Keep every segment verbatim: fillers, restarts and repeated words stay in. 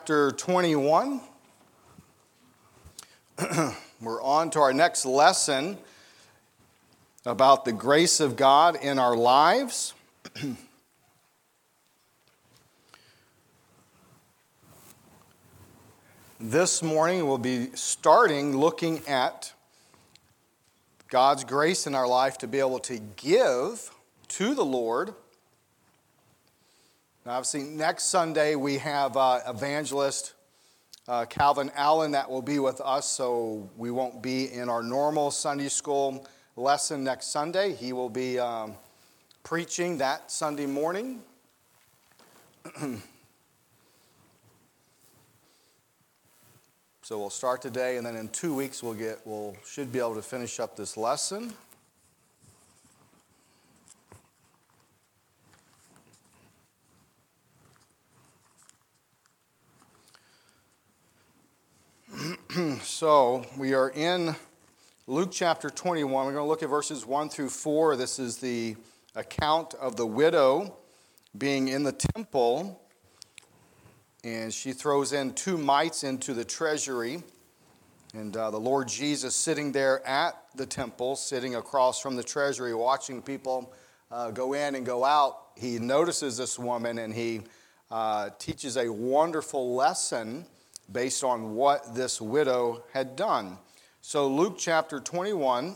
Chapter twenty-one. We're on to our next lesson about the grace of God in our lives. This morning we'll be starting looking at God's grace in our life to be able to give to the Lord. Now, obviously, next Sunday we have uh, evangelist uh, Calvin Allen that will be with us, so we won't be in our normal Sunday school lesson next Sunday. He will be um, preaching that Sunday morning. So we'll start today, and then in two weeks we'll get we'll should be able to finish up this lesson. So we are in Luke chapter twenty-one. We're going to look at verses one through four. This is the account of the widow being in the temple, and she throws in two mites into the treasury. And uh, the Lord Jesus sitting there at the temple, sitting across from the treasury, watching people uh, go in and go out. He notices this woman, and he uh, teaches a wonderful lesson based on what this widow had done. So Luke chapter twenty-one,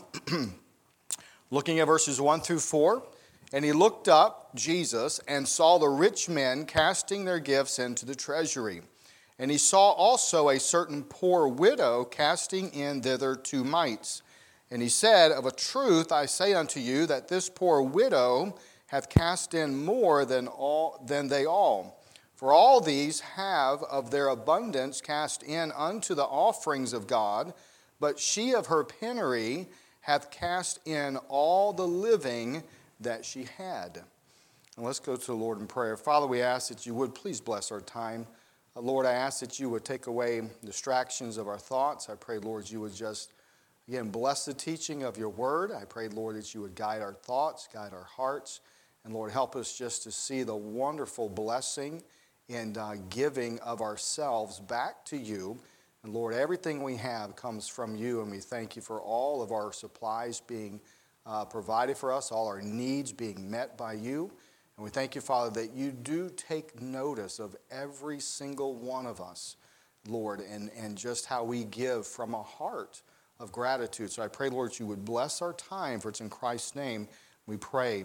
looking at verses one through four. And he looked up, Jesus, and saw the rich men casting their gifts into the treasury. And he saw also a certain poor widow casting in thither two mites. And he said, Of a truth I say unto you, that this poor widow hath cast in more than all than they all. For all these have of their abundance cast in unto the offerings of God, but she of her penury hath cast in all the living that she had. And let's go to the Lord in prayer. Father, we ask that you would please bless our time. Uh, Lord, I ask that you would take away distractions of our thoughts. I pray, Lord, you would just, again, bless the teaching of your word. I pray, Lord, that you would guide our thoughts, guide our hearts. And Lord, help us just to see the wonderful blessing and uh, giving of ourselves back to you. And Lord, everything we have comes from you, and we thank you for all of our supplies being uh, provided for us, all our needs being met by you. And we thank you, Father, that you do take notice of every single one of us, Lord, and, and just how we give from a heart of gratitude. So I pray, Lord, you would bless our time, for it's in Christ's name we pray.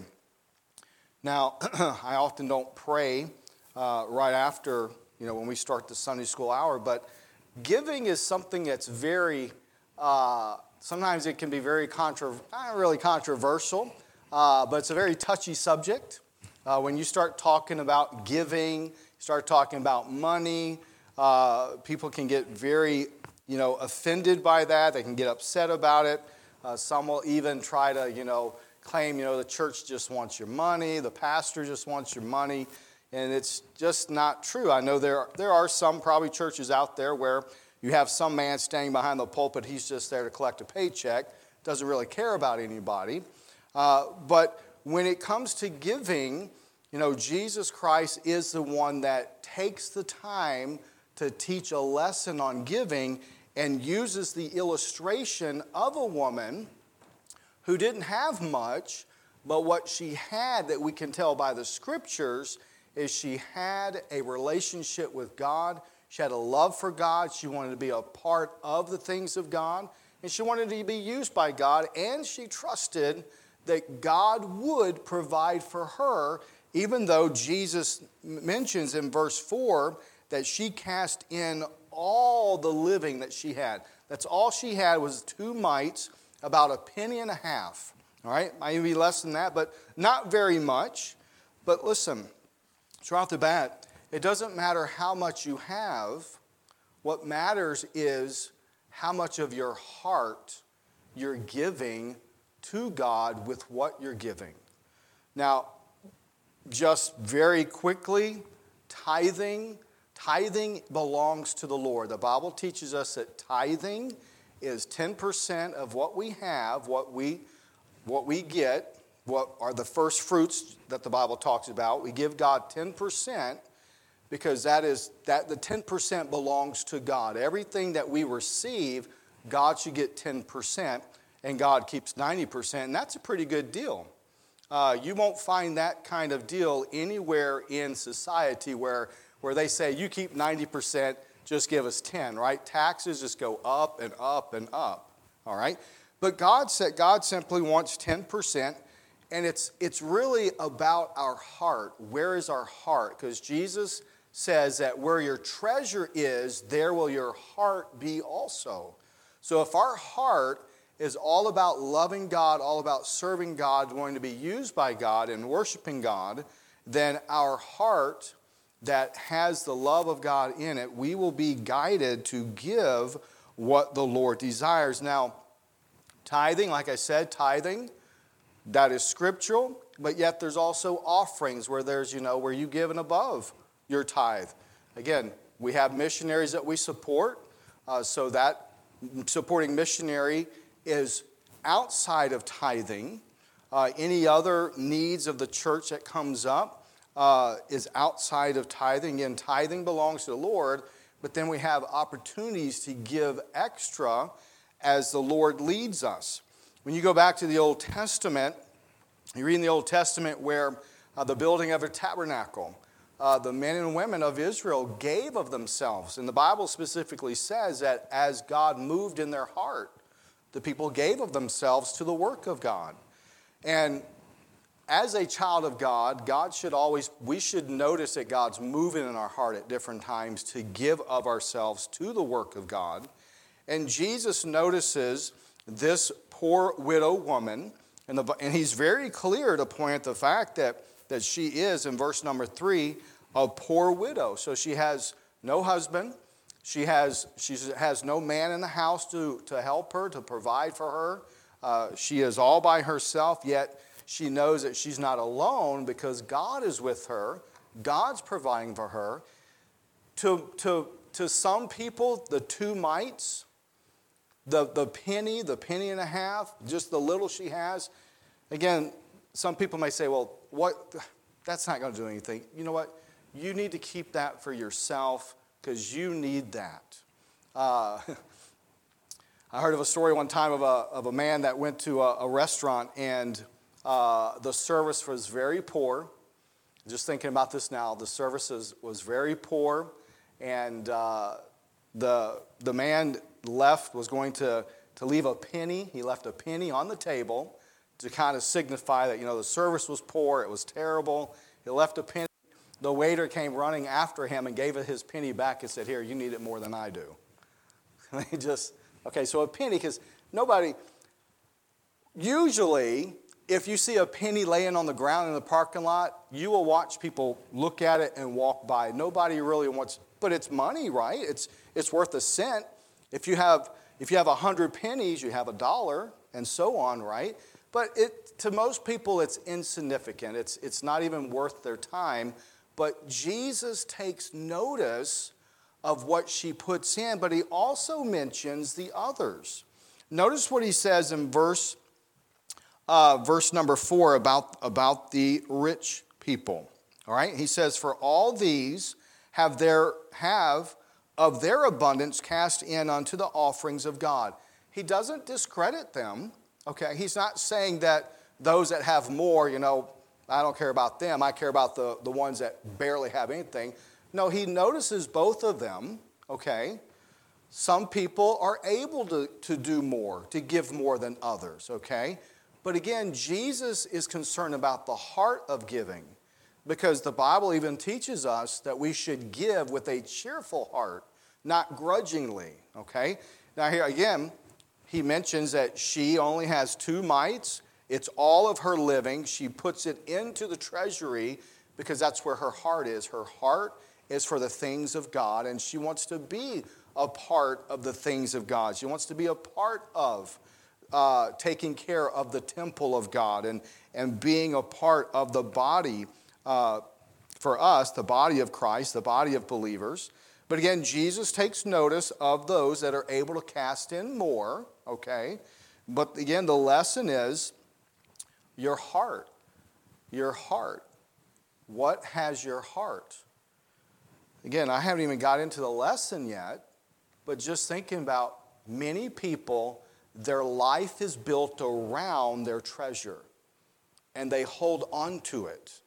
Now, I often don't pray Uh, right after, you know, when we start the Sunday school hour, but giving is something that's very, uh, sometimes it can be very, contro- not really controversial, uh, but it's a very touchy subject. Uh, when you start talking about giving, start talking about money, uh, people can get very, you know, offended by that. They can get upset about it. Uh, some will even try to, you know, claim, you know, the church just wants your money, the pastor just wants your money. And it's just not true. I know there, there are some probably churches out there where you have some man standing behind the pulpit. He's just there to collect a paycheck, doesn't really care about anybody. Uh, but when it comes to giving, you know, Jesus Christ is the one that takes the time to teach a lesson on giving and uses the illustration of a woman who didn't have much, but what she had that we can tell by the scriptures is she had a relationship with God. She had a love for God. She wanted to be a part of the things of God. And she wanted to be used by God. And she trusted that God would provide for her, even though Jesus mentions in verse four that she cast in all the living that she had. That's all she had was two mites, about a penny and a half. All right, might even be less than that, but not very much. But listen, so right off the bat, it doesn't matter how much you have. What matters is how much of your heart you're giving to God with what you're giving. Now, just very quickly, tithing, tithing belongs to the Lord. The Bible teaches us that tithing is ten percent of what we have, what we, what we get, what are the first fruits that the Bible talks about. We give God ten percent because that is that the ten percent belongs to God. Everything that we receive, God should get ten percent, and God keeps ninety percent, and that's a pretty good deal. Uh, you won't find that kind of deal anywhere in society where, where they say, you keep ninety percent, just give us ten, right? Taxes just go up and up and up, all right? But God said God simply wants ten percent, and it's, it's really about our heart. Where is our heart? Because Jesus says that where your treasure is, there will your heart be also. So if our heart is all about loving God, all about serving God, going to be used by God and worshiping God, then our heart that has the love of God in it, we will be guided to give what the Lord desires. Now, tithing, like I said, tithing, that is scriptural, but yet there's also offerings where there's, you know, where you give and above your tithe. Again, we have missionaries that we support, uh, so that supporting missionary is outside of tithing. Uh, any other needs of the church that comes up uh, is outside of tithing. Again, tithing belongs to the Lord, but then we have opportunities to give extra as the Lord leads us. When you go back to the Old Testament, you read in the Old Testament where uh, the building of a tabernacle, uh, the men and women of Israel gave of themselves. And the Bible specifically says that as God moved in their heart, the people gave of themselves to the work of God. And as a child of God, God should always, we should notice that God's moving in our heart at different times to give of ourselves to the work of God. And Jesus notices this poor widow woman, and, the, and he's very clear to point at the fact that, that she is, in verse number three, a poor widow. So she has no husband. She has, she has no man in the house to, to help her, to provide for her. Uh, she is all by herself, yet she knows that she's not alone because God is with her. God's providing for her. To, to, to some people, the two mites, the, the penny, the penny and a half, just the little she has. Again, some people may say, well, what? That's not going to do anything. You know what? You need to keep that for yourself, because you need that. Uh, I heard of a story one time of a, of a man that went to a, a restaurant, and uh, the service was very poor. Just thinking about this now, the service was, was very poor, and uh, the, the man left, was going to, to leave a penny. He left a penny on the table to kind of signify that, you know, the service was poor, it was terrible. He left a penny. The waiter came running after him and gave his penny back and said, here, you need it more than I do. He just, okay, so a penny, because nobody, usually, if you see a penny laying on the ground in the parking lot, you will watch people look at it and walk by. Nobody really wants, but it's money, right? It's it's worth a cent. If you have if you have a hundred pennies, you have a dollar, and so on, right? But it to most people, it's insignificant. It's it's not even worth their time. But Jesus takes notice of what she puts in, but he also mentions the others. Notice what he says in verse uh, verse number four about, about the rich people. All right, he says, "For all these have their have of their abundance cast in unto the offerings of God." He doesn't discredit them. Okay, he's not saying that those that have more, you know, I don't care about them. I care about the, the ones that barely have anything. No, he notices both of them, okay? Some people are able to, to do more, to give more than others, okay? But again, Jesus is concerned about the heart of giving, because the Bible even teaches us that we should give with a cheerful heart, not grudgingly, okay? Now here again, he mentions that she only has two mites. It's all of her living. She puts it into the treasury because that's where her heart is. Her heart is for the things of God, and she wants to be a part of the things of God. She wants to be a part of uh, taking care of the temple of God and, and being a part of the body uh, for us, the body of Christ, the body of believers. But again, Jesus takes notice of those that are able to cast in more, okay? But again, the lesson is your heart. Your heart. What has your heart? Again, I haven't even got into the lesson yet, but just thinking about many people, their life is built around their treasure, and they hold on to it.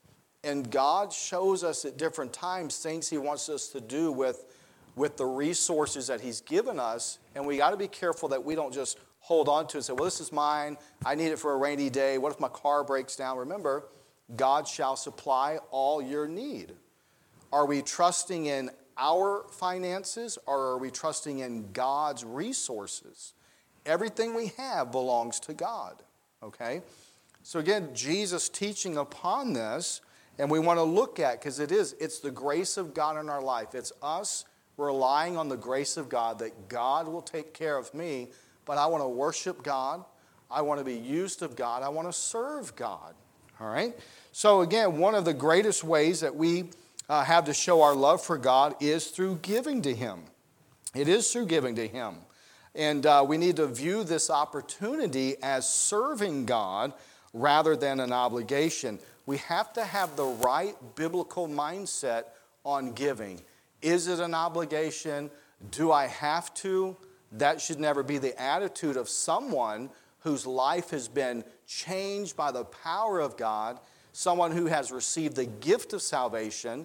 And God shows us at different times things he wants us to do with, with the resources that he's given us, and we got to be careful that we don't just hold on to it and say, well, this is mine, I need it for a rainy day, what if my car breaks down? Remember, God shall supply all your need. Are we trusting in our finances, or are we trusting in God's resources? Everything we have belongs to God, okay? So again, Jesus teaching upon this, and we want to look at, because it is, it's the grace of God in our life. It's us relying on the grace of God, that God will take care of me, but I want to worship God. I want to be used of God. I want to serve God, all right? So again, one of the greatest ways that we uh, have to show our love for God is through giving to him. It is through giving to him. And uh, we need to view this opportunity as serving God rather than an obligation. We have to have the right biblical mindset on giving. Is it an obligation? Do I have to? That should never be the attitude of someone whose life has been changed by the power of God, someone who has received the gift of salvation.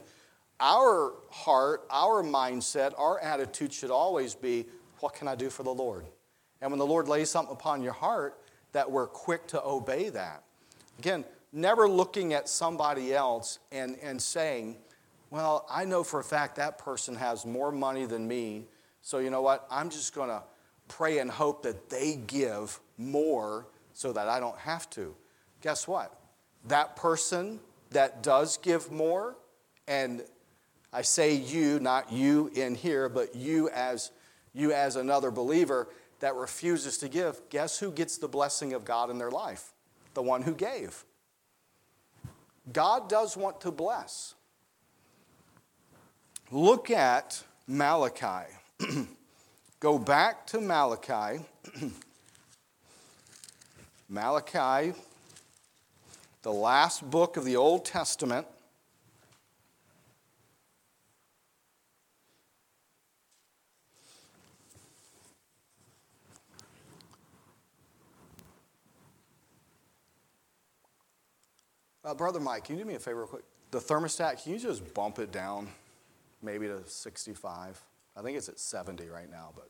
Our heart, our mindset, our attitude should always be, what can I do for the Lord? And when the Lord lays something upon your heart, that we're quick to obey that. Again, never looking at somebody else and, and saying, well, I know for a fact that person has more money than me, so you know what? I'm just going to pray and hope that they give more so that I don't have to. Guess what? That person that does give more, and I say you, not you in here, but you as you as another believer that refuses to give, guess who gets the blessing of God in their life? The one who gave. God does want to bless. Look at Malachi. Go back to Malachi. Malachi, the last book of the Old Testament. Uh, Brother Mike, can you do me a favor real quick? The thermostat, can you just bump it down maybe to sixty-five? I think it's at seventy right now, but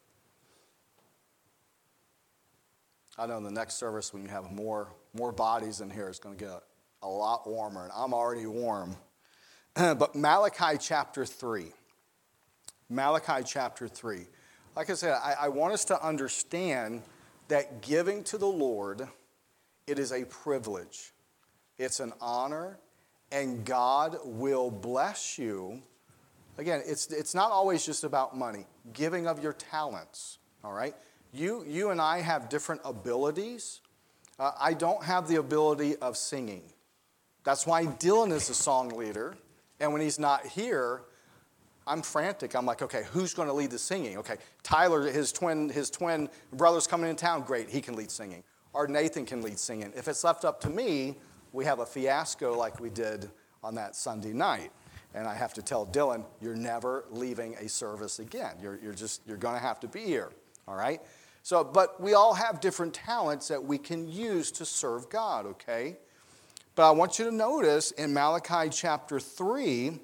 I know in the next service when you have more, more bodies in here, it's going to get a, a lot warmer, and I'm already warm. But Malachi chapter three. Malachi chapter three. Like I said, I, I want us to understand that giving to the Lord, it is a privilege. It's an honor, and God will bless you. Again, it's, it's not always just about money. Giving of your talents, all right? You, you and I have different abilities. Uh, I don't have the ability of singing. That's why Dylan is the song leader, and when he's not here, I'm frantic. I'm like, okay, who's going to lead the singing? Okay, Tyler, his twin, his twin brother's coming in town. Great, he can lead singing. Or Nathan can lead singing. If it's left up to me, we have a fiasco like we did on that Sunday night. And I have to tell Dylan, you're never leaving a service again. You're, you're just, you're going to have to be here, all right? So, but we all have different talents that we can use to serve God, okay? But I want you to notice in Malachi chapter three,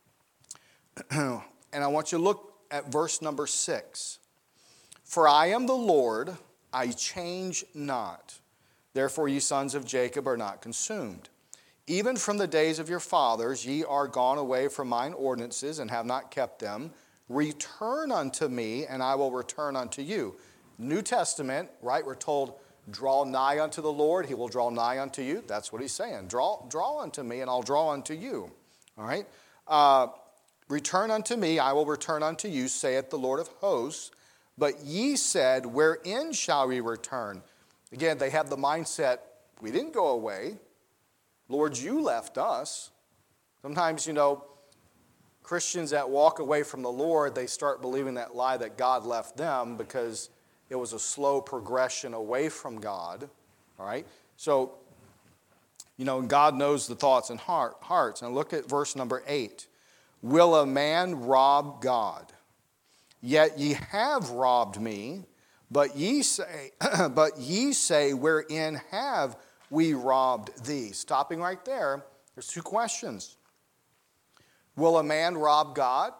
and I want you to look at verse number six. For I am the Lord, I change not. Therefore, ye sons of Jacob are not consumed. Even from the days of your fathers, ye are gone away from mine ordinances and have not kept them. Return unto me, and I will return unto you. New Testament, right? We're told, draw nigh unto the Lord, he will draw nigh unto you. That's what he's saying. Draw, draw unto me, and I'll draw unto you. All right? Uh, return unto me, I will return unto you, saith the Lord of hosts. But ye said, wherein shall we return? Again, they have the mindset, we didn't go away. Lord, you left us. Sometimes, you know, Christians that walk away from the Lord, they start believing that lie that God left them because it was a slow progression away from God. All right? So, you know, God knows the thoughts and heart, hearts. And look at verse number eight. Will a man rob God? Yet ye have robbed me, but ye say, but ye say, wherein have we robbed thee? Stopping right there, there's two questions. Will a man rob God?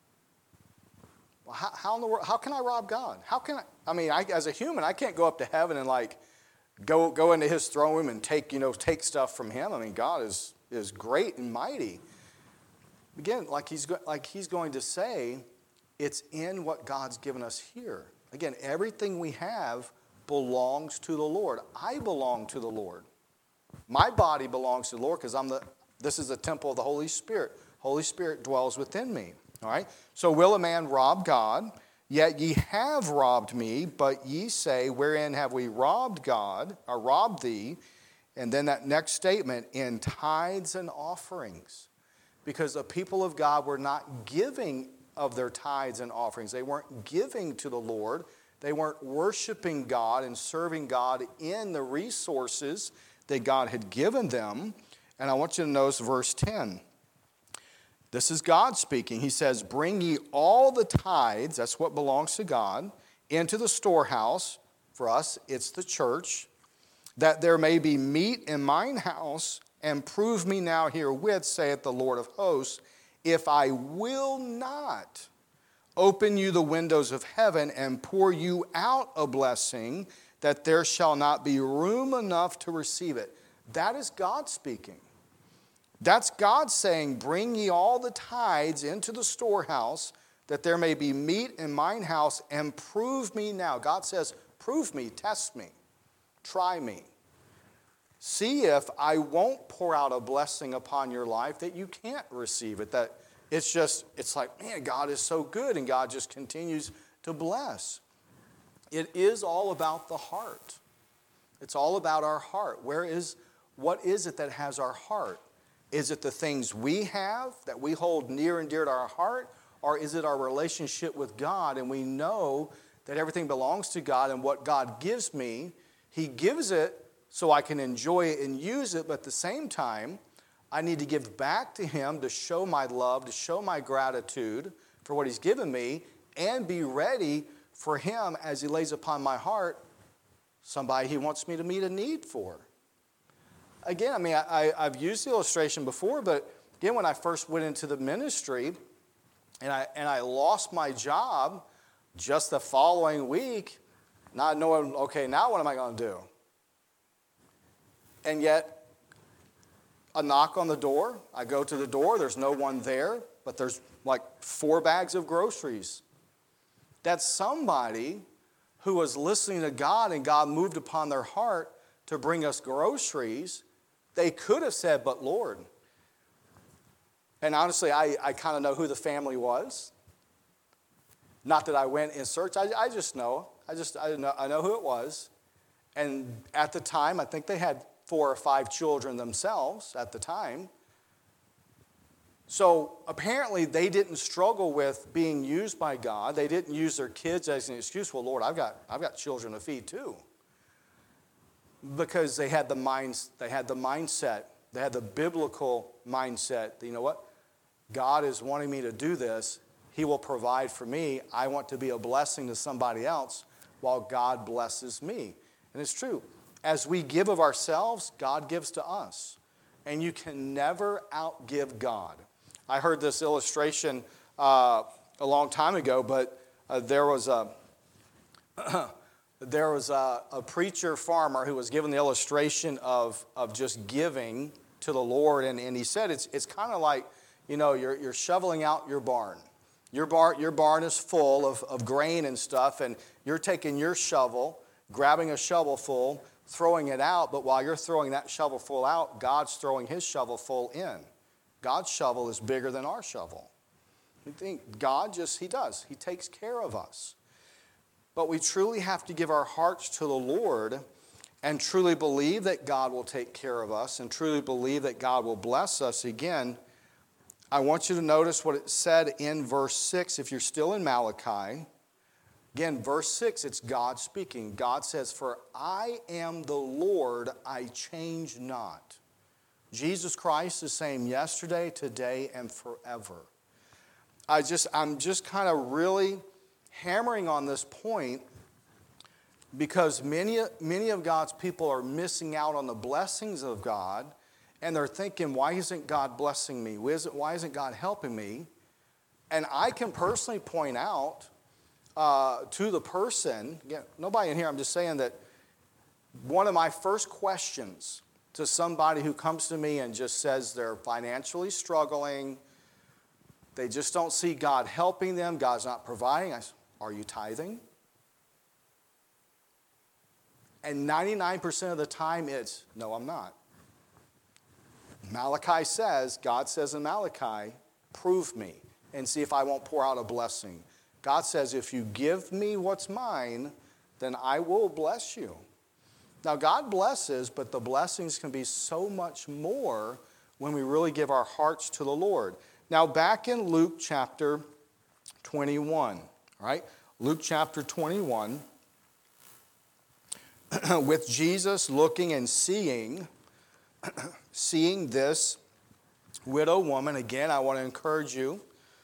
Well, how, how in the world, how can I rob God? How can I, I mean, I, as a human, I can't go up to heaven and like go go into his throne room and take, you know, take stuff from him. I mean, God is is great and mighty. Again, like he's like he's going to say, it's in what God's given us here. Again, everything we have belongs to the Lord. I belong to the Lord. My body belongs to the Lord because I'm the. This is the temple of the Holy Spirit. Holy Spirit dwells within me. All right. So will a man rob God? Yet ye have robbed me, but ye say, wherein have we robbed God, or robbed thee? And then that next statement, in tithes and offerings. Because the people of God were not giving of their tithes and offerings. They weren't giving to the Lord. They weren't worshiping God and serving God in the resources that God had given them. And I want you to notice verse ten. This is God speaking. He says, bring ye all the tithes, that's what belongs to God, into the storehouse. For us, it's the church, that there may be meat in mine house, and prove me now herewith, saith the Lord of hosts, if I will not open you the windows of heaven and pour you out a blessing, that there shall not be room enough to receive it. That is God speaking. That's God saying, bring ye all the tithes into the storehouse, that there may be meat in mine house, and prove me now. God says, prove me, test me, try me. See if I won't pour out a blessing upon your life that you can't receive it. That it's just, it's like, man, God is so good, and God just continues to bless. It is all about the heart. It's all about our heart. Where is, what is it that has our heart? Is it the things we have that we hold near and dear to our heart? Or is it our relationship with God, and we know that everything belongs to God, and what God gives me, He gives it so I can enjoy it and use it, but at the same time, I need to give back to Him to show my love, to show my gratitude for what He's given me, and be ready for Him as He lays upon my heart somebody He wants me to meet a need for. Again, I mean, I, I've used the illustration before, but again, when I first went into the ministry and I, and I lost my job just the following week, not knowing, okay, now what am I going to do? And yet, a knock on the door, I go to the door, there's no one there, but there's like four bags of groceries. That's somebody who was listening to God, and God moved upon their heart to bring us groceries. They could have said, but Lord. And honestly, I, I kind of know who the family was. Not that I went in search. I, I just know. I just I know, I know who it was. And at the time, I think they had four or five children themselves at the time. So apparently they didn't struggle with being used by God. They didn't use their kids as an excuse. Well, Lord, I've got I've got children to feed too. Because they had the minds, they had the mindset, they had the biblical mindset that, you know what? God is wanting me to do this. He will provide for me. I want to be a blessing to somebody else while God blesses me. And it's true. As we give of ourselves, God gives to us. And you can never outgive God. I heard this illustration uh, a long time ago, but uh, there was a... There was a, a preacher farmer who was given the illustration of, of just giving to the Lord. And, and he said it's it's kind of like, you know, you're, you're shoveling out your barn. Your barn, your barn is full of, of grain and stuff, and you're taking your shovel, grabbing a shovelful, throwing it out. But while you're throwing that shovelful out, God's throwing His shovelful in. God's shovel is bigger than our shovel. You think God just, He does. He takes care of us. But we truly have to give our hearts to the Lord and truly believe that God will take care of us and truly believe that God will bless us. Again, I want you to notice what it said in verse six, if you're still in Malachi. Again, verse six, it's God speaking. God says, for I am the Lord, I change not. Jesus Christ is the same yesterday, today, and forever. I just, I'm just kind of really hammering on this point because many, many of God's people are missing out on the blessings of God, and they're thinking, why isn't God blessing me? Why isn't, why isn't God helping me? And I can personally point out uh, to the person, again, nobody in here, I'm just saying that one of my first questions to somebody who comes to me and just says they're financially struggling, they just don't see God helping them, God's not providing, I say, are you tithing? And ninety-nine percent of the time it's, no, I'm not. Malachi says, God says in Malachi, prove me and see if I won't pour out a blessing. God says, if you give me what's mine, then I will bless you. Now, God blesses, but the blessings can be so much more when we really give our hearts to the Lord. Now, back in Luke chapter twenty-one, all right? Luke chapter twenty-one, with Jesus looking and seeing, seeing this widow woman. Again, I want to encourage you,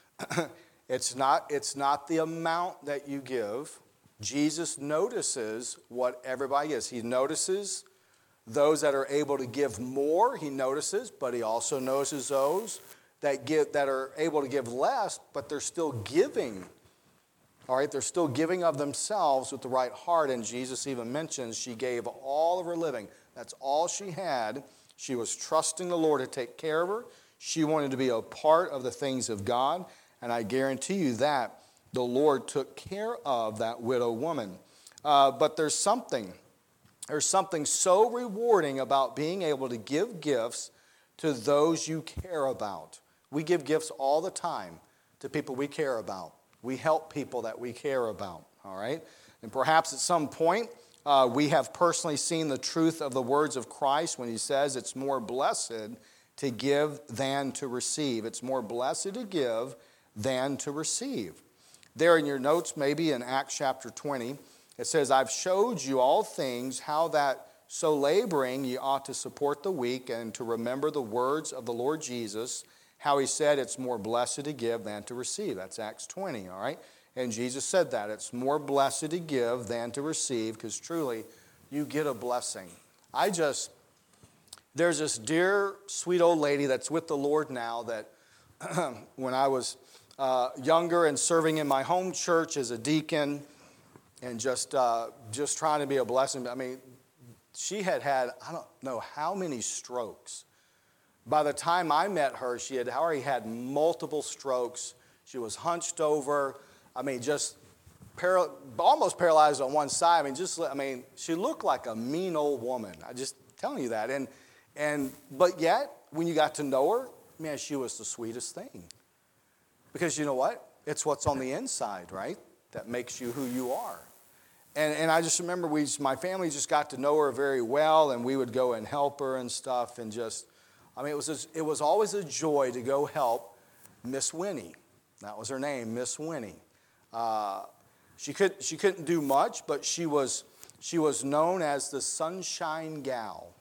it's not, it's not the amount that you give. Jesus notices what everybody is. He notices those that are able to give more, he notices, but he also notices those that give that are able to give less, but they're still giving. All right, they're still giving of themselves with the right heart, and Jesus even mentions she gave all of her living. That's all she had. She was trusting the Lord to take care of her. She wanted to be a part of the things of God, and I guarantee you that the Lord took care of that widow woman. Uh, but there's something, there's something so rewarding about being able to give gifts to those you care about. We give gifts all the time to people we care about. We help people that we care about, all right? And perhaps at some point, uh, we have personally seen the truth of the words of Christ when he says it's more blessed to give than to receive. It's more blessed to give than to receive. There in your notes, maybe in Acts chapter twenty, it says, I've showed you all things, how that so laboring ye ought to support the weak and to remember the words of the Lord Jesus, how he said it's more blessed to give than to receive. That's Acts twenty, all right? And Jesus said that. It's more blessed to give than to receive, because truly, you get a blessing. I just, there's this dear, sweet old lady that's with the Lord now that when I was uh, younger and serving in my home church as a deacon and just, uh, just trying to be a blessing, I mean, she had had, I don't know how many strokes. By the time I met her, she had already had multiple strokes. She was hunched over. I mean, just para- almost paralyzed on one side. I mean, just I mean, she looked like a mean old woman. I just telling you that. And and but yet, when you got to know her, man, she was the sweetest thing. Because you know what? It's what's on the inside, right? That makes you who you are. And and I just remember we, my family just got to know her very well, and we would go and help her and stuff, and just. I mean, it was a, it was always a joy to go help Miss Winnie. That was her name, Miss Winnie. Uh, she could she couldn't do much, but she was she was known as the Sunshine Gal.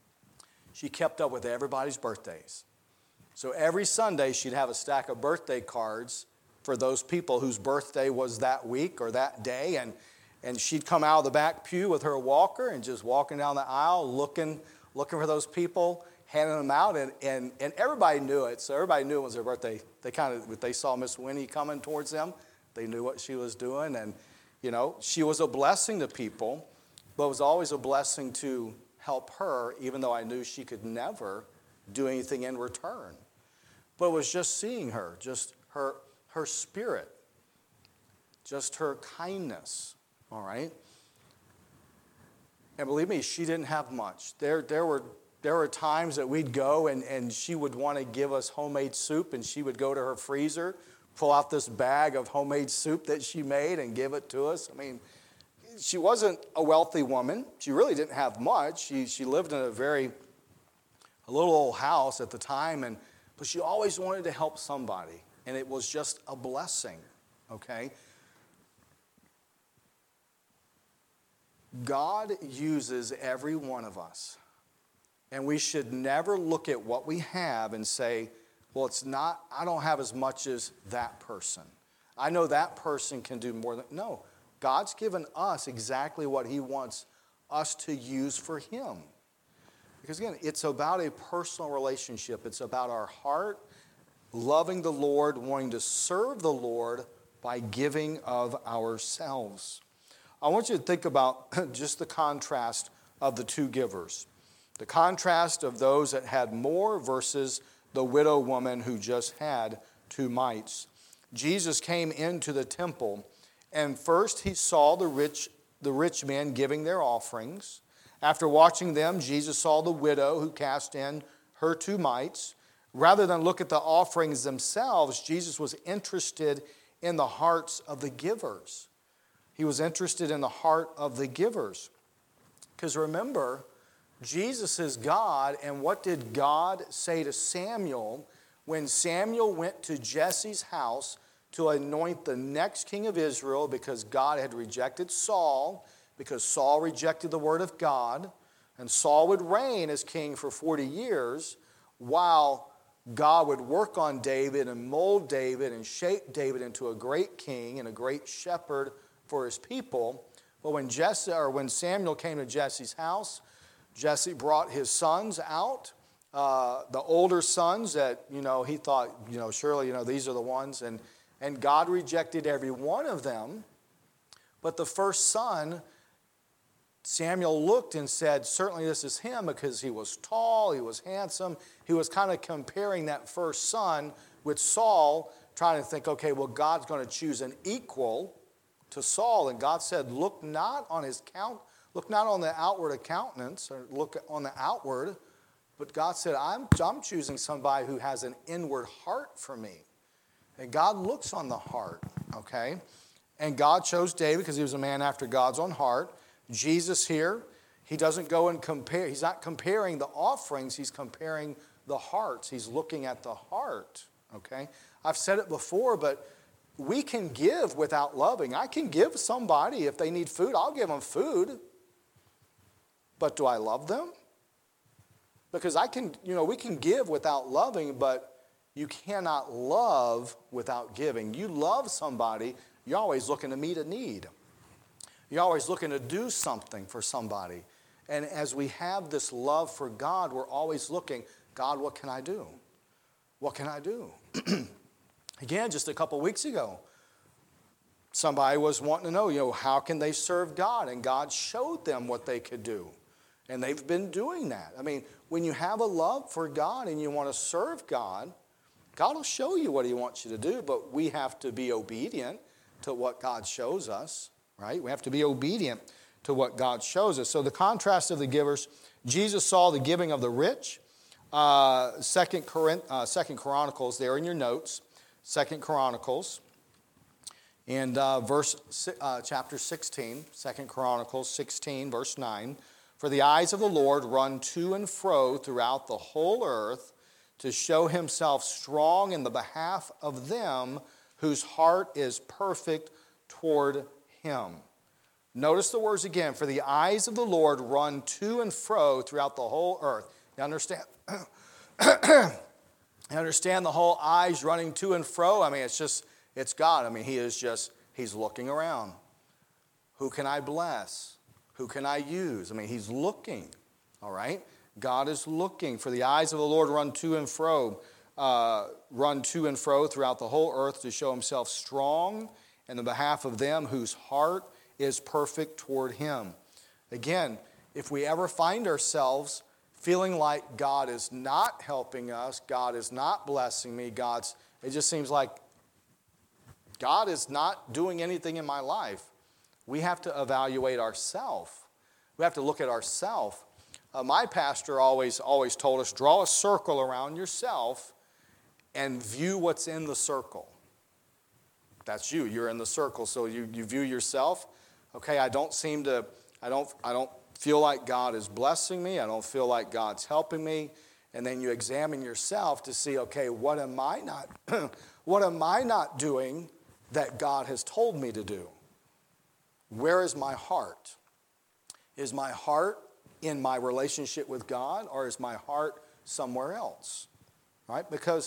She kept up with everybody's birthdays. So every Sunday she'd have a stack of birthday cards for those people whose birthday was that week or that day, and and she'd come out of the back pew with her walker and just walking down the aisle looking looking for those people, handing them out, and, and, and everybody knew it. So everybody knew it was their birthday. They kind of, if they saw Miss Winnie coming towards them, they knew what she was doing. And, you know, she was a blessing to people, but it was always a blessing to help her, even though I knew she could never do anything in return. But it was just seeing her, just her, her spirit, just her kindness, all right? And believe me, she didn't have much. There, there were There were times that we'd go and, and she would want to give us homemade soup, and she would go to her freezer, pull out this bag of homemade soup that she made and give it to us. I mean, she wasn't a wealthy woman. She really didn't have much. She, she lived in a very, a little old house at the time, and but she always wanted to help somebody, and it was just a blessing, okay? God uses every one of us. And we should never look at what we have and say, well, it's not, I don't have as much as that person. I know that person can do more than, no. God's given us exactly what he wants us to use for him. Because again, it's about a personal relationship. It's about our heart loving the Lord, wanting to serve the Lord by giving of ourselves. I want you to think about just the contrast of the two givers. The contrast of those that had more versus the widow woman who just had two mites. Jesus came into the temple, and first he saw the rich, the rich men giving their offerings. After watching them, Jesus saw the widow who cast in her two mites. Rather than look at the offerings themselves, Jesus was interested in the hearts of the givers. He was interested in the heart of the givers. Because remember, Jesus is God, and what did God say to Samuel when Samuel went to Jesse's house to anoint the next king of Israel because God had rejected Saul, because Saul rejected the word of God, and Saul would reign as king for forty years while God would work on David and mold David and shape David into a great king and a great shepherd for his people. But when Jesse, or when Samuel came to Jesse's house, Jesse brought his sons out, uh, the older sons that, you know, he thought, you know, surely, you know, these are the ones. And, and God rejected every one of them. But the first son, Samuel looked and said, certainly this is him because he was tall, he was handsome. He was kind of comparing that first son with Saul, trying to think, okay, well, God's going to choose an equal to Saul. And God said, look not on his count, look not on the outward countenance, or look on the outward, but God said, I'm, I'm choosing somebody who has an inward heart for me. And God looks on the heart, okay? And God chose David because he was a man after God's own heart. Jesus here, he doesn't go and compare. He's not comparing the offerings. He's comparing the hearts. He's looking at the heart, okay? I've said it before, but we can give without loving. I can give somebody, if they need food, I'll give them food. But do I love them? Because I can, you know, we can give without loving, but you cannot love without giving. You love somebody, you're always looking to meet a need. You're always looking to do something for somebody. And as we have this love for God, we're always looking, God, what can I do? What can I do? Again, just a couple weeks ago, somebody was wanting to know, you know, how can they serve God? And God showed them what they could do. And they've been doing that. I mean, when you have a love for God and you want to serve God, God will show you what he wants you to do, but we have to be obedient to what God shows us, right? We have to be obedient to what God shows us. So the contrast of the givers, Jesus saw the giving of the rich. Uh, Second, Corinth, uh, Second Chronicles, there in your notes, Second Chronicles, and uh, verse uh, chapter sixteen, Second Chronicles sixteen, verse nine. For the eyes of the Lord run to and fro throughout the whole earth to show himself strong in the behalf of them whose heart is perfect toward him. Notice the words again. For the eyes of the Lord run to and fro throughout the whole earth. You understand? You understand the whole eyes running to and fro? I mean, it's just, it's God. I mean, he is just, he's looking around. Who can I bless? Who can I use? I mean, he's looking, all right? God is looking. For the eyes of the Lord run to and fro, uh, run to and fro throughout the whole earth to show himself strong in the behalf of them whose heart is perfect toward him. Again, if we ever find ourselves feeling like God is not helping us, God is not blessing me, God's, it just seems like God is not doing anything in my life, we have to evaluate ourselves. We have to look at ourselves. Uh, my pastor always, always told us, draw a circle around yourself and view what's in the circle. That's you. You're in the circle, so you, you view yourself. Okay, I don't seem to, I don't, I don't feel like God is blessing me. I don't feel like God's helping me. And then you examine yourself to see, okay, what am I not, what am I not doing that God has told me to do? Where is my heart? Is my heart in my relationship with God, or is my heart somewhere else? Right? Because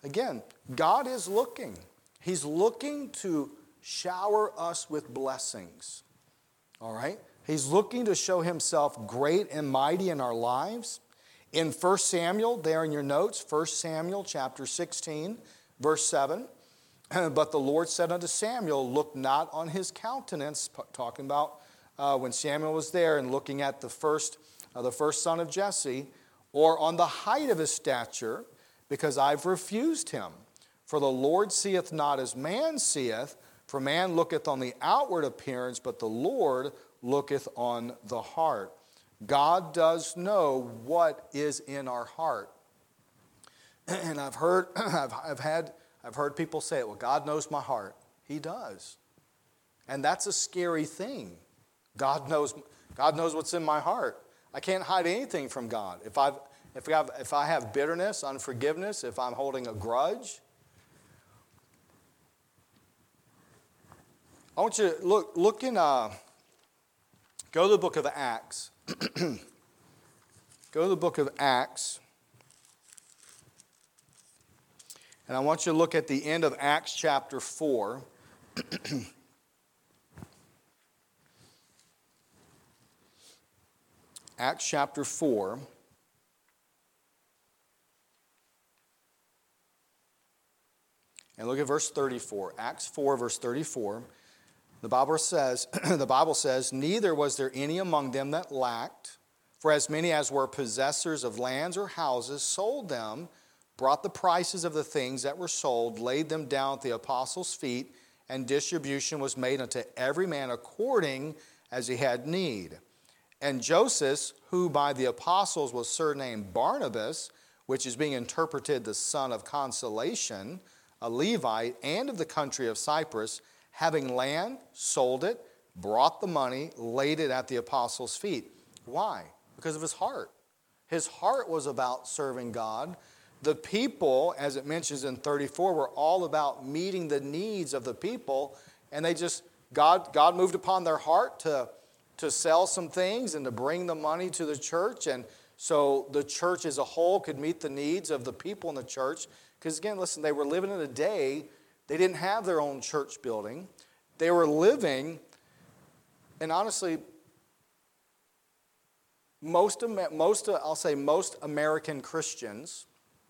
Again, God is looking. He's looking to shower us with blessings. All right? He's looking to show himself great and mighty in our lives. In First Samuel, there in your notes, First Samuel chapter sixteen, verse seven, but the Lord said unto Samuel, look not on his countenance, talking about uh, when Samuel was there and looking at the first, uh, the first son of Jesse, or on the height of his stature, because I've refused him. For the Lord seeth not as man seeth, for man looketh on the outward appearance, but the Lord looketh on the heart. God does know what is in our heart. And I've heard, I've, I've had, I've heard people say it, well, God knows my heart. He does. And that's a scary thing. God knows, God knows what's in my heart. I can't hide anything from God. If I've, if I have, if I have bitterness, unforgiveness, if I'm holding a grudge, I want you to look, look in, uh, go to the book of Acts. Go to the book of Acts. And I want you to look at the end of Acts chapter four. Acts chapter four. And look at verse thirty-four. Acts four, verse thirty-four. The Bible says, the Bible says, neither was there any among them that lacked, for as many as were possessors of lands or houses sold them, brought the prices of the things that were sold, laid them down at the apostles' feet, and distribution was made unto every man according as he had need. And Joseph, who by the apostles was surnamed Barnabas, which is being interpreted the son of consolation, a Levite, and of the country of Cyprus, having land, sold it, brought the money, laid it at the apostles' feet. Why? Because of his heart. His heart was about serving God. The people, as it mentions in thirty-four, were all about meeting the needs of the people. And they just, God, God moved upon their heart to, to sell some things and to bring the money to the church. And so the church as a whole could meet the needs of the people in the church. Because again, listen, they were living in a day, they didn't have their own church building. They were living, and honestly, most, most I'll say most American Christians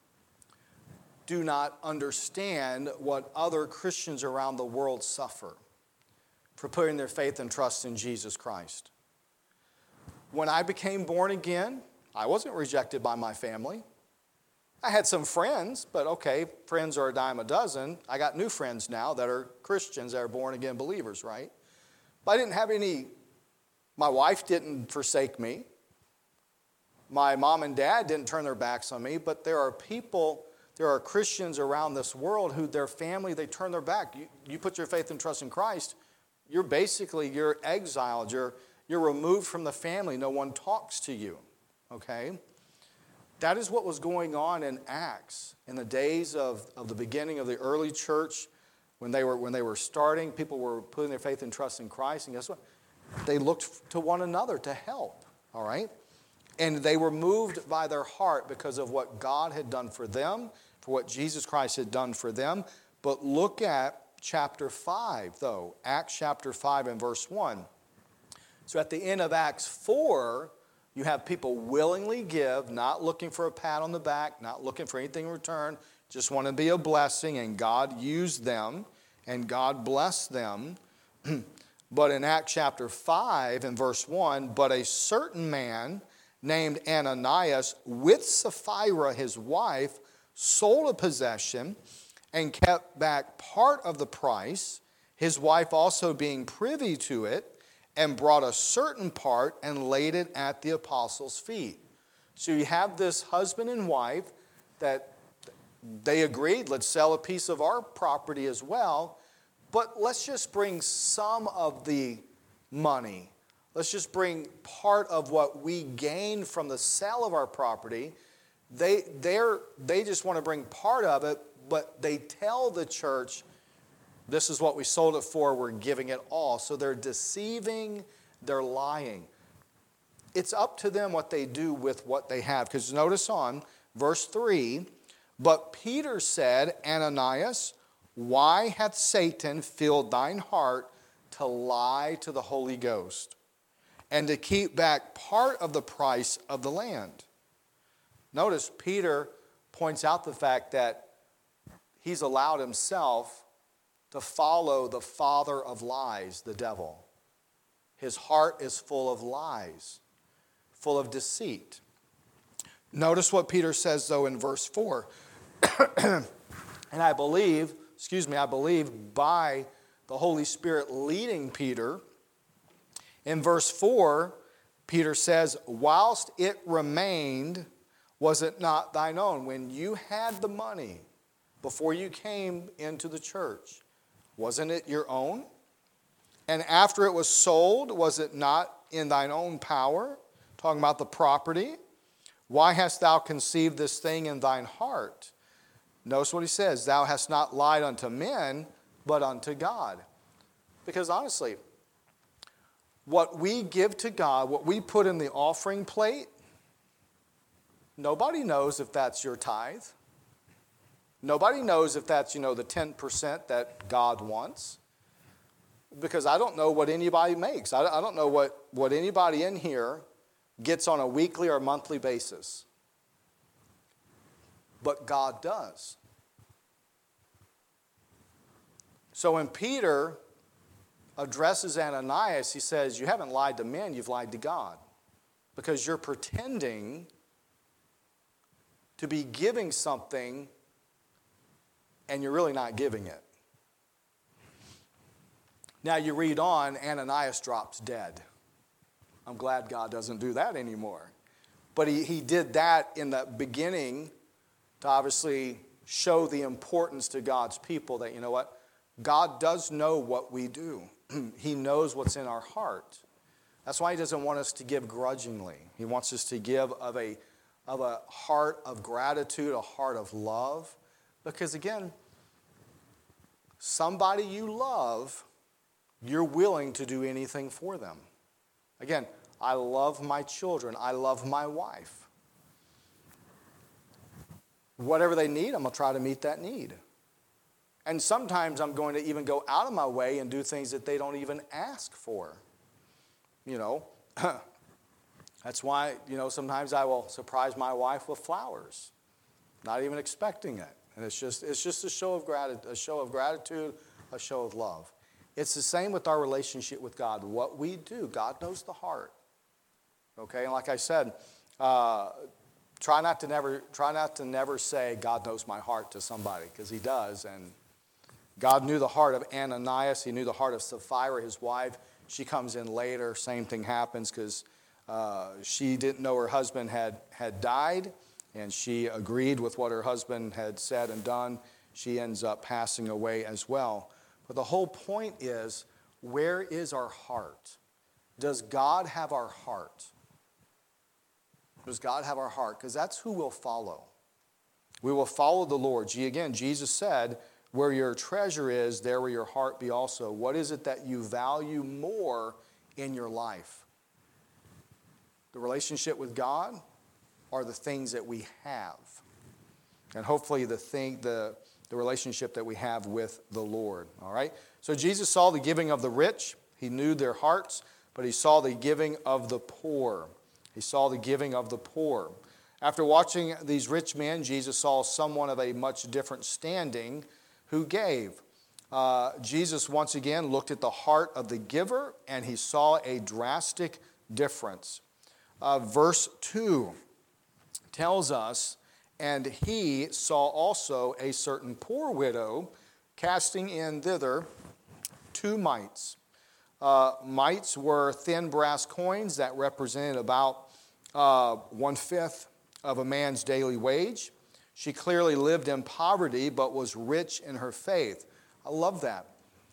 do not understand what other Christians around the world suffer for putting their faith and trust in Jesus Christ. When I became born again, I wasn't rejected by my family. I had some friends, but okay, friends are a dime a dozen. I got new friends now that are Christians, that are born-again believers, right? But I didn't have any, my wife didn't forsake me. My mom and dad didn't turn their backs on me, but there are people, there are Christians around this world who their family, they turn their back. You, you put your faith and trust in Christ, you're basically, you're exiled, you're, you're removed from the family. No one talks to you, okay? That is what was going on in Acts in the days of, of the beginning of the early church. When they were when they were starting, people were putting their faith and trust in Christ. And guess what? They looked to one another to help, all right? And they were moved by their heart because of what God had done for them, for what Jesus Christ had done for them. But look at chapter five, though. Acts chapter five and verse one. So at the end of Acts four, you have people willingly give, not looking for a pat on the back, not looking for anything in return, just want to be a blessing, and God used them, and God blessed them. But in Acts chapter five and verse one, but a certain man named Ananias with Sapphira his wife sold a possession and kept back part of the price, his wife also being privy to it, and brought a certain part and laid it at the apostles' feet. So you have this husband and wife that they agreed, let's sell a piece of our property as well, but let's just bring some of the money. Let's just bring part of what we gain from the sale of our property. They, they're, they just want to bring part of it, but they tell the church, this is what we sold it for, we're giving it all. So they're deceiving, they're lying. It's up to them what they do with what they have. Because notice on verse three, But Peter said, Ananias, why hath Satan filled thine heart to lie to the Holy Ghost, and to keep back part of the price of the land? Notice Peter points out the fact that he's allowed himself to follow the father of lies, the devil. His heart is full of lies, full of deceit. Notice what Peter says, though, in verse four. And I believe, excuse me, I believe by the Holy Spirit leading Peter, in verse four, Peter says, whilst it remained, was it not thine own? When you had the money before you came into the church, wasn't it your own? And after it was sold, was it not in thine own power? Talking about the property. Why hast thou conceived this thing in thine heart? Notice what he says, thou hast not lied unto men, but unto God. Because honestly, what we give to God, what we put in the offering plate, nobody knows if that's your tithe. Nobody knows if that's, you know, the ten percent that God wants. Because I don't know what anybody makes. I don't know what, what anybody in here gets on a weekly or monthly basis. But God does. So when Peter addresses Ananias, he says, you haven't lied to men, you've lied to God. Because you're pretending to be giving something and you're really not giving it. Now you read on, Ananias drops dead. I'm glad God doesn't do that anymore. But he, he did that in the beginning to obviously show the importance to God's people that, you know what, God does know what we do. He knows what's in our heart. That's why he doesn't want us to give grudgingly. He wants us to give of a, of a heart of gratitude, a heart of love. Because again, somebody you love, you're willing to do anything for them. Again, I love my children. I love my wife. Whatever they need, I'm going to try to meet that need. And sometimes I'm going to even go out of my way and do things that they don't even ask for. You know, that's why, you know, sometimes I will surprise my wife with flowers, not even expecting it. And it's just it's just a show of gratitude, a show of gratitude, a show of love. It's the same with our relationship with God. What we do, God knows the heart. Okay, and like I said, uh, try not to never try not to never say God knows my heart to somebody, because He does. And God knew the heart of Ananias. He knew the heart of Sapphira, his wife. She comes in later. Same thing happens because uh, she didn't know her husband had had died, and she agreed with what her husband had said and done. She ends up passing away as well. But the whole point is, where is our heart? Does God have our heart? Does God have our heart? Because that's who we'll follow. We will follow the Lord. Gee, again, Jesus said, where your treasure is, there will your heart be also. What is it that you value more in your life? The relationship with God or the things that we have? And hopefully the thing, the, the relationship that we have with the Lord. All right? So Jesus saw the giving of the rich. He knew their hearts, but he saw the giving of the poor. He saw the giving of the poor. After watching these rich men, Jesus saw someone of a much different standing who gave. Uh, Jesus once again looked at the heart of the giver, and he saw a drastic difference. Uh, verse two tells us, and he saw also a certain poor widow casting in thither two mites. Uh, mites were thin brass coins that represented about uh, one-fifth of a man's daily wage. She clearly lived in poverty, but was rich in her faith. I love that.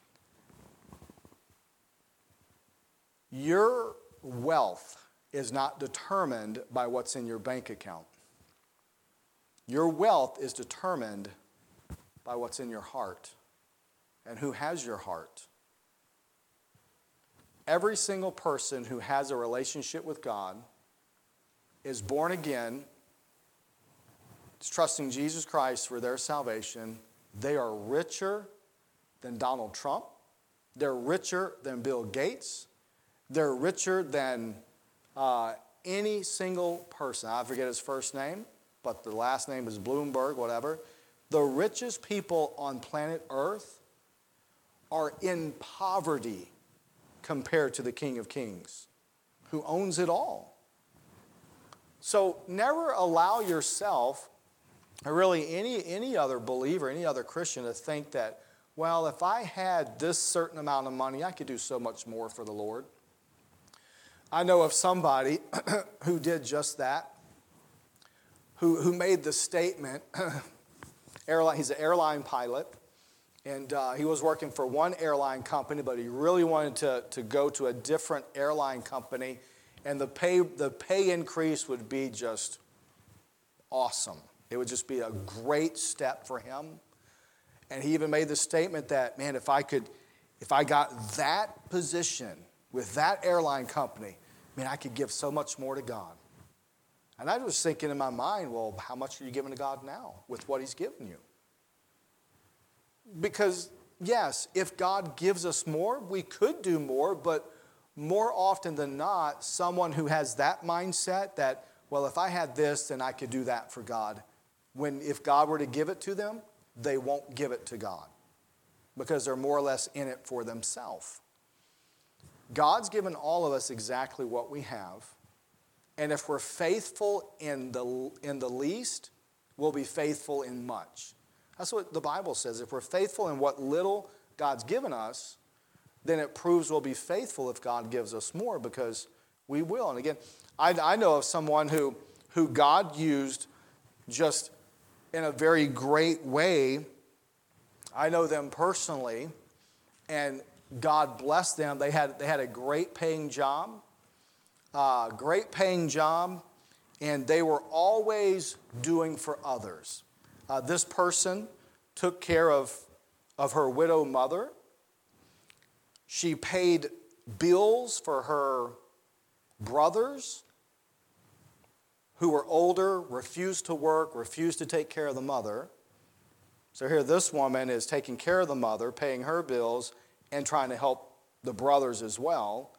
Your wealth is not determined by what's in your bank account. Your wealth is determined by what's in your heart. And who has your heart? Every single person who has a relationship with God is born again, trusting Jesus Christ for their salvation, they are richer than Donald Trump. They're richer than Bill Gates. They're richer than uh, any single person. I forget his first name, but the last name is Bloomberg, whatever. The richest people on planet Earth are in poverty compared to the King of Kings, who owns it all. So never allow yourself, or really any, any other believer, any other Christian, to think that, well, if I had this certain amount of money, I could do so much more for the Lord. I know of somebody who did just that, who, who made the statement, airline, he's an airline pilot, and uh, he was working for one airline company, but he really wanted to, to go to a different airline company, and the pay, the pay increase would be just awesome. It would just be a great step for him. And he even made the statement that, man, if I could, if I got that position with that airline company, man, I could give so much more to God. And I was thinking in my mind, well, how much are you giving to God now with what he's given you? Because, yes, if God gives us more, we could do more, but more often than not, someone who has that mindset that, well, if I had this, then I could do that for God. When if God were to give it to them, they won't give it to God because they're more or less in it for themselves. God's given all of us exactly what we have. And if we're faithful in the, in the least, we'll be faithful in much. That's what the Bible says. If we're faithful in what little God's given us, then it proves we'll be faithful if God gives us more, because we will. And again, I, I know of someone who, who God used just in a very great way. I know them personally, and God blessed them. They had, they had a great paying job, uh, great paying job, and they were always doing for others. Uh, this person took care of, of her widow mother. She paid bills for her brothers who were older, refused to work, refused to take care of the mother. So here this woman is taking care of the mother, paying her bills, and trying to help the brothers as well.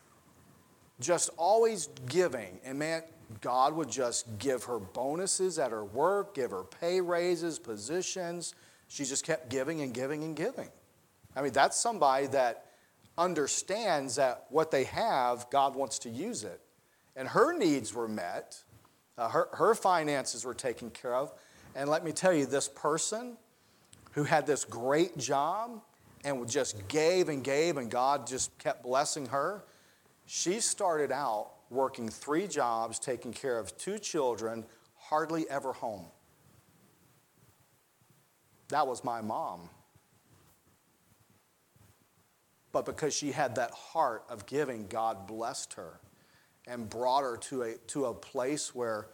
Just always giving. And man, God would just give her bonuses at her work, give her pay raises, positions. She just kept giving and giving and giving. I mean, that's somebody that understands that what they have, God wants to use it. And her needs were met. Uh, her, her finances were taken care of. And let me tell you, this person who had this great job and just gave and gave, and God just kept blessing her, she started out working three jobs, taking care of two children, hardly ever home. That was my mom. But because she had that heart of giving, God blessed her and brought her to a, to a place where,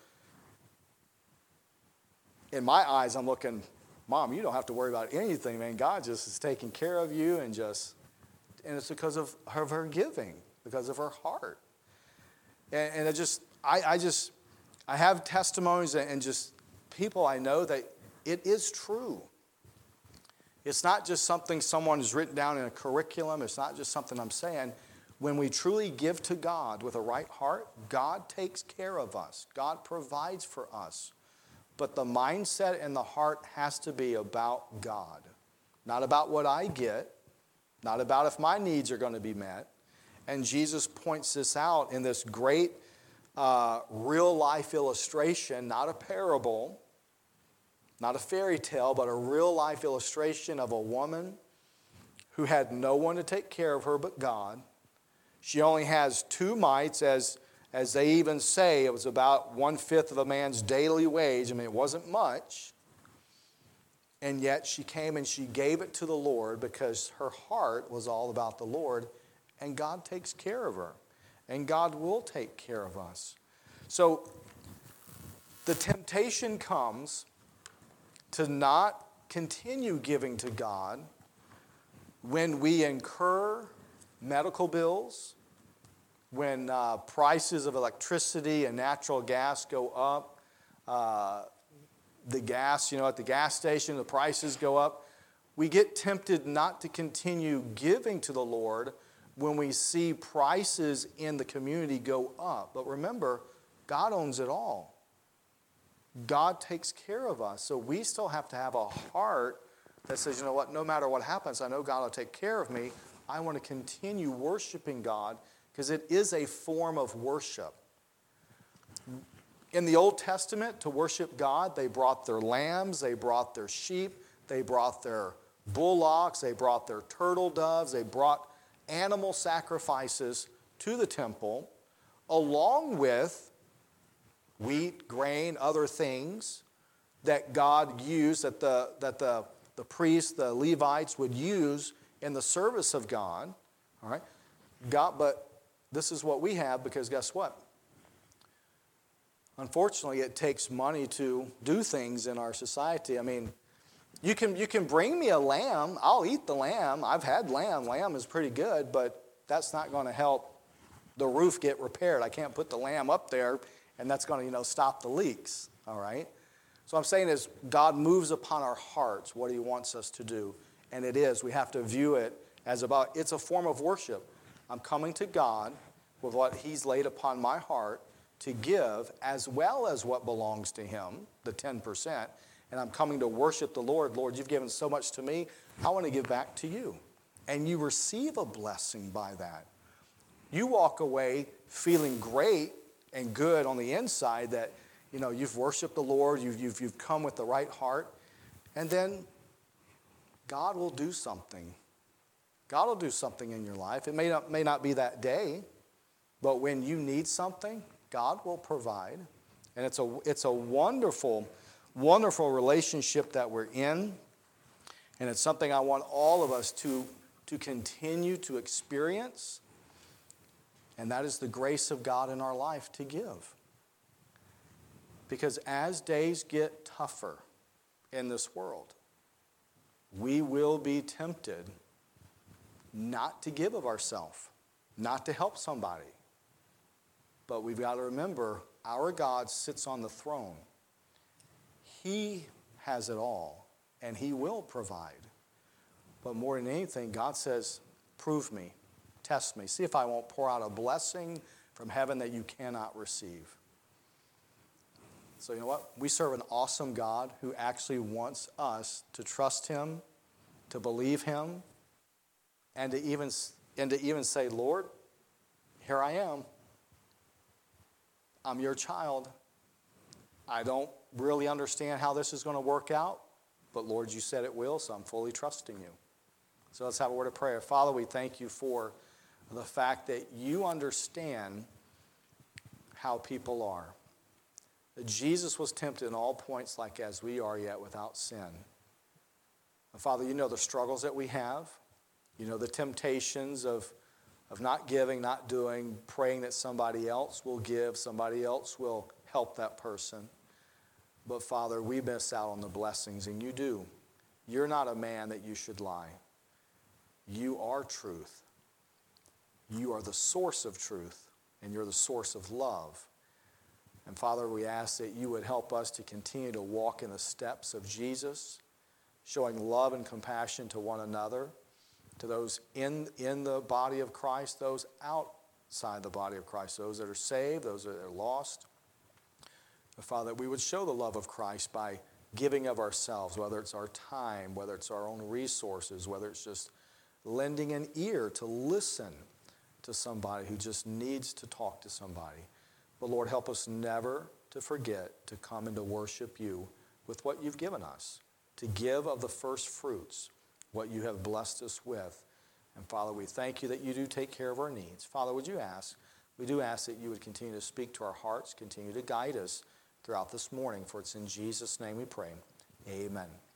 in my eyes, I'm looking, Mom, you don't have to worry about anything, man. God just is taking care of you, and just, and it's because of her, of her giving, because of her heart. And, and it just, I, I just, I have testimonies and just people I know that it is true. It's not just something someone has written down in a curriculum. It's not just something I'm saying. When we truly give to God with a right heart, God takes care of us. God provides for us. But the mindset and the heart has to be about God. Not about what I get. Not about if my needs are going to be met. And Jesus points this out in this great uh, real-life illustration, not a parable, not a fairy tale, but a real-life illustration of a woman who had no one to take care of her but God. She only has two mites, as, as they even say. It was about one-fifth of a man's daily wage. I mean, it wasn't much. And yet she came and she gave it to the Lord because her heart was all about the Lord. And God takes care of her. And God will take care of us. So the temptation comes to not continue giving to God when we incur medical bills, when uh, prices of electricity and natural gas go up, uh, the gas, you know, at the gas station, the prices go up. We get tempted not to continue giving to the Lord when we see prices in the community go up. But remember, God owns it all. God takes care of us. So we still have to have a heart that says, you know what, no matter what happens, I know God will take care of me. I want to continue worshiping God because it is a form of worship. In the Old Testament, to worship God, they brought their lambs, they brought their sheep, they brought their bullocks, they brought their turtle doves, they brought animal sacrifices to the temple, along with wheat, grain, other things that God used, that the, that the, the priests, the Levites would use in the service of God. All right? God, but this is what we have because guess what? Unfortunately, it takes money to do things in our society. I mean, you can, you can bring me a lamb. I'll eat the lamb. I've had lamb. Lamb is pretty good, but that's not going to help the roof get repaired. I can't put the lamb up there, and that's going to, you know, stop the leaks, all right? So I'm saying is God moves upon our hearts what he wants us to do, and it is. We have to view it as about, it's a form of worship. I'm coming to God with what he's laid upon my heart to give, as well as what belongs to him, the ten percent, and I'm coming to worship the Lord. Lord, you've given so much to me. I want to give back to you. And you receive a blessing by that. You walk away feeling great and good on the inside that, you know, you've worshiped the Lord, you've, you've, you've come with the right heart, and then God will do something. God will do something in your life. It may not, may not be that day, but when you need something, God will provide. And it's a, it's a wonderful, wonderful relationship that we're in. And it's something I want all of us to, to continue to experience. And that is the grace of God in our life to give. Because as days get tougher in this world, we will be tempted not to give of ourselves, not to help somebody. But we've got to remember, our God sits on the throne. He has it all, and he will provide. But more than anything, God says, prove me, test me. See if I won't pour out a blessing from heaven that you cannot receive. So you know what? We serve an awesome God who actually wants us to trust him, to believe him, and to even, and to even say, Lord, here I am. I'm your child. I don't really understand how this is going to work out, but Lord, you said it will, so I'm fully trusting you. So let's have a word of prayer. Father, we thank you for the fact that you understand how people are. That Jesus was tempted in all points like as we are, yet without sin. And Father, you know the struggles that we have. You know the temptations of Of not giving, not doing, praying that somebody else will give, somebody else will help that person. But Father, we miss out on the blessings, and you do. You're not a man that you should lie. You are truth. You are the source of truth, and you're the source of love. And Father, we ask that you would help us to continue to walk in the steps of Jesus, showing love and compassion to one another, to those in, in the body of Christ, those outside the body of Christ, those that are saved, those that are lost. But Father, that we would show the love of Christ by giving of ourselves, whether it's our time, whether it's our own resources, whether it's just lending an ear to listen to somebody who just needs to talk to somebody. But Lord, help us never to forget to come and to worship you with what you've given us, to give of the first fruits, what you have blessed us with. And Father, we thank you that you do take care of our needs. Father, would you ask, we do ask that you would continue to speak to our hearts, continue to guide us throughout this morning, for it's in Jesus' name we pray. Amen.